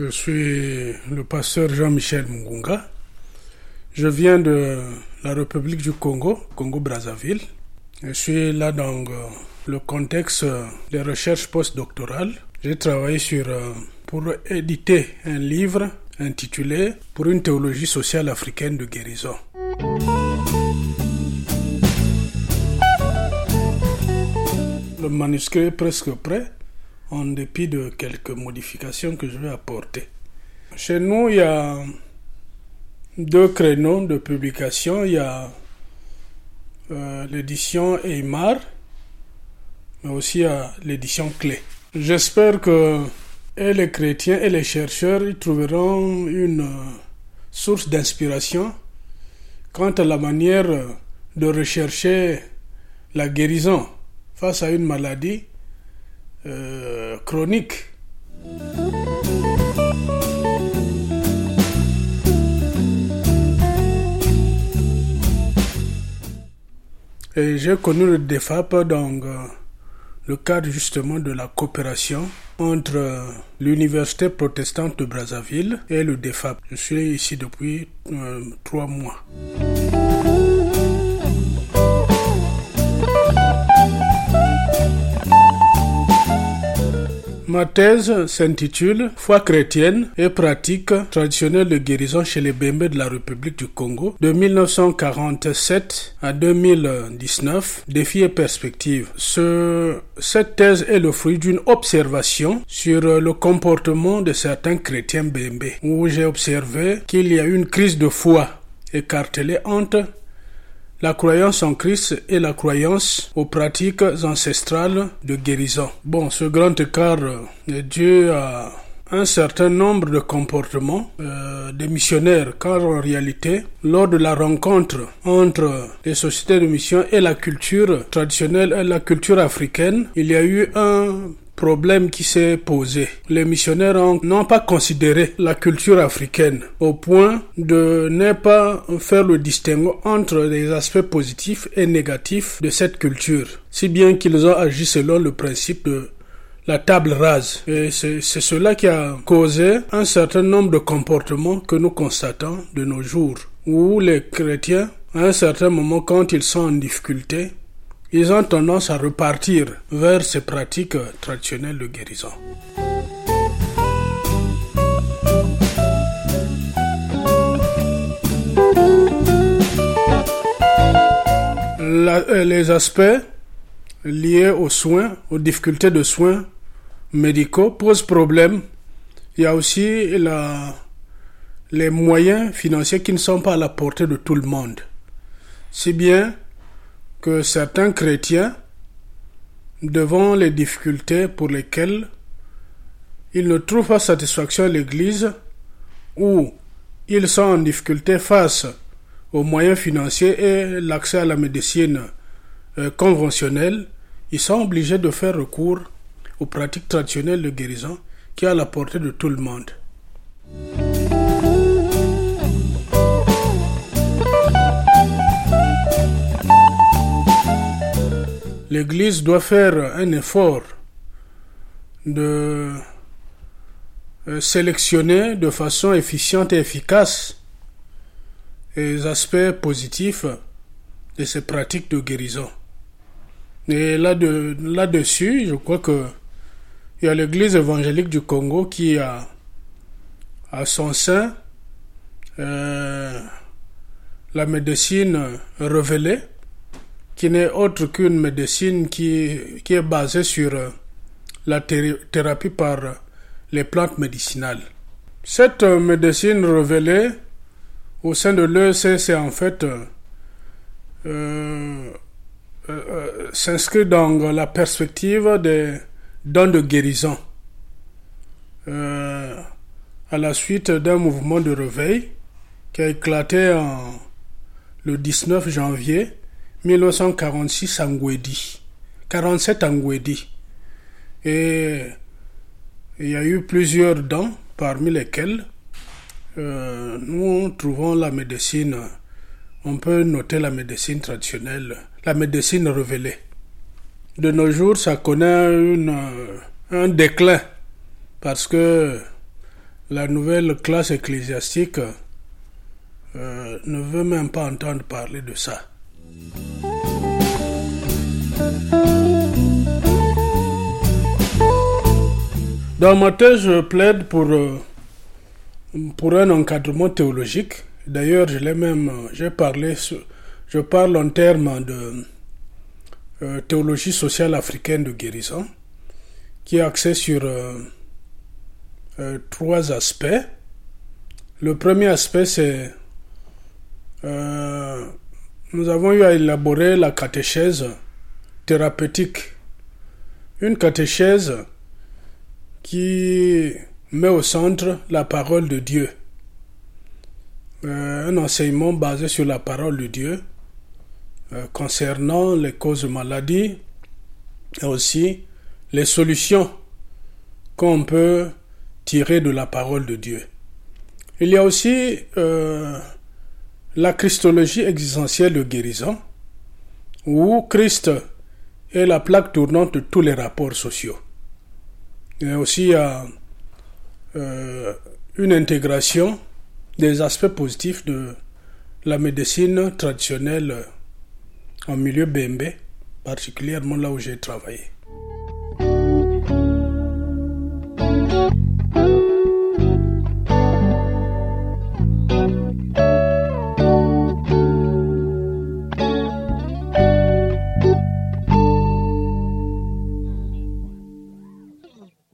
Je suis le pasteur Jean-Michel Mungunga. Je viens de la République du Congo, Congo-Brazzaville. Je suis là dans le contexte des recherches postdoctorales. J'ai travaillé pour éditer un livre intitulé « Pour une théologie sociale africaine de guérison ». Le manuscrit est presque prêt, en dépit de quelques modifications que je vais apporter. Chez nous, il y a deux créneaux de publication. Il y a l'édition Eymar, mais aussi il y a l'édition Clé. J'espère que et les chrétiens et les chercheurs y trouveront une source d'inspiration quant à la manière de rechercher la guérison face à une maladie chronique. Et j'ai connu le DEFAP dans le cadre justement de la coopération entre l'Université protestante de Brazzaville et le DEFAP. Je suis ici depuis 3 mois. Ma thèse s'intitule « Foi chrétienne et pratique traditionnelle de guérison chez les Bembé de la République du Congo de 1947 à 2019, défis et perspectives ». Cette thèse est le fruit d'une observation sur le comportement de certains chrétiens Bembé, où j'ai observé qu'il y a une crise de foi écartelée entre la croyance en Christ et la croyance aux pratiques ancestrales de guérison. Ce grand écart est dû à un certain nombre de comportements des missionnaires, car en réalité, lors de la rencontre entre les sociétés de mission et la culture traditionnelle et la culture africaine, il y a eu un problème qui s'est posé. Les missionnaires n'ont pas considéré la culture africaine au point de ne pas faire le distinguo entre les aspects positifs et négatifs de cette culture, si bien qu'ils ont agi selon le principe de la table rase. Et c'est cela qui a causé un certain nombre de comportements que nous constatons de nos jours, où les chrétiens, à un certain moment, quand ils sont en difficulté, ils ont tendance à repartir vers ces pratiques traditionnelles de guérison. Les aspects liés aux soins, aux difficultés de soins médicaux posent problème. Il y a aussi les moyens financiers qui ne sont pas à la portée de tout le monde. Si bien que certains chrétiens, devant les difficultés pour lesquelles ils ne trouvent pas satisfaction à l'Église, ou ils sont en difficulté face aux moyens financiers et l'accès à la médecine conventionnelle, ils sont obligés de faire recours aux pratiques traditionnelles de guérison qui est à la portée de tout le monde. L'Église doit faire un effort de sélectionner de façon efficiente et efficace les aspects positifs de ces pratiques de guérison. Et là-dessus, je crois que il y a l'Église évangélique du Congo qui a à son sein la médecine révélée, qui n'est autre qu'une médecine qui est basée sur la thérapie par les plantes médicinales. Cette médecine révélée au sein de l'EEC, c'est en fait s'inscrit dans la perspective des dons de guérison à la suite d'un mouvement de réveil qui a éclaté le 19 janvier 1946 à Ngwedi, 47 à Ngwedi. Et il y a eu plusieurs dons, parmi lesquels nous trouvons la médecine, on peut noter la médecine traditionnelle, la médecine révélée. De nos jours, ça connaît un déclin parce que la nouvelle classe ecclésiastique ne veut même pas entendre parler de ça. Dans ma thèse, je plaide pour un encadrement théologique. D'ailleurs, je parle en termes de théologie sociale africaine de guérison, qui est axée sur 3 aspects. Le premier aspect, c'est nous avons eu à élaborer la catéchèse thérapeutique. Une catéchèse qui met au centre la parole de Dieu. Un enseignement basé sur la parole de Dieu concernant les causes de maladie et aussi les solutions qu'on peut tirer de la parole de Dieu. Il y a aussi la christologie existentielle de guérison, où Christ est la plaque tournante de tous les rapports sociaux. Il y a aussi une intégration des aspects positifs de la médecine traditionnelle en milieu Bembe, particulièrement là où j'ai travaillé.